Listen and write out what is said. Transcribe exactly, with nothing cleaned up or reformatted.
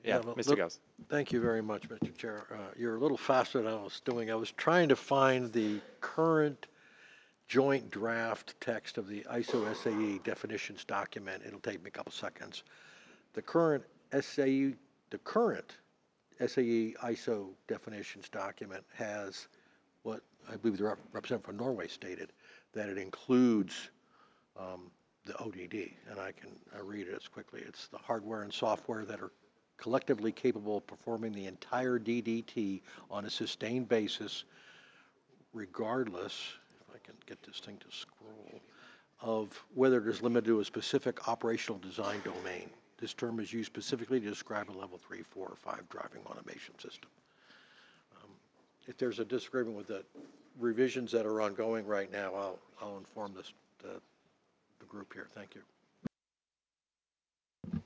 Yeah, Yeah, mister look, Gauss. thank you very much, mister Chair. Uh, you're a little faster than I was doing. I was trying to find the current joint draft text of the I S O S A E definitions document. It'll take me a couple seconds. The current S A E, the current S A E I S O definitions document has what I believe the rep- representative from Norway stated, that it includes um, the O D D, and I can uh, read it as quickly. It's the hardware and software that are collectively capable of performing the entire D D T on a sustained basis, regardless, if I can get this thing to scroll, of whether it is limited to a specific operational design domain. This term is used specifically to describe a level three, four, or five driving automation system. Um, if there's a disagreement with the revisions that are ongoing right now, I'll, I'll inform this, the, the group here. Thank you.